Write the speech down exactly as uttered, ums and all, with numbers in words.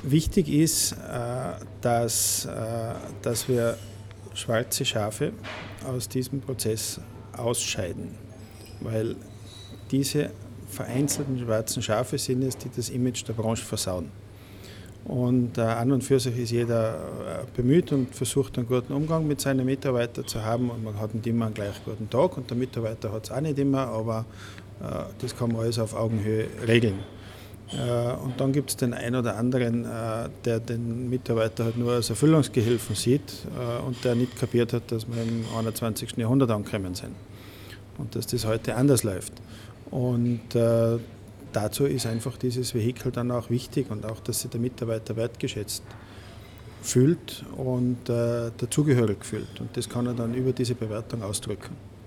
Wichtig ist, dass, dass wir schwarze Schafe aus diesem Prozess ausscheiden, weil diese vereinzelten schwarzen Schafe sind es, die das Image der Branche versauen. Und äh, an und für sich ist jeder äh, bemüht und versucht einen guten Umgang mit seinen Mitarbeitern zu haben und man hat nicht immer einen gleich guten Tag und der Mitarbeiter hat es auch nicht immer, aber äh, das kann man alles auf Augenhöhe regeln. Äh, und dann gibt es den einen oder anderen, äh, der den Mitarbeiter halt nur als Erfüllungsgehilfen sieht äh, und der nicht kapiert hat, dass wir im einundzwanzigsten Jahrhundert angekommen sind und dass das heute anders läuft. Und äh, dazu ist einfach dieses Vehikel dann auch wichtig und auch, dass sich der Mitarbeiter wertgeschätzt fühlt und äh, dazugehörig fühlt. Und das kann er dann über diese Bewertung ausdrücken.